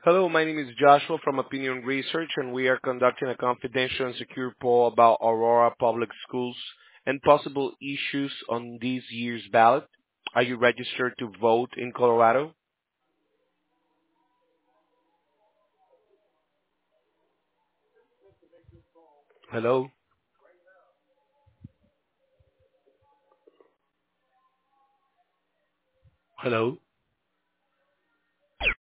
Hello, my name is Joshua from Opinion Research, and we are conducting a confidential and secure poll about Aurora Public Schools and possible issues on this year's ballot. Are you registered to vote in Colorado? Hello? Hello?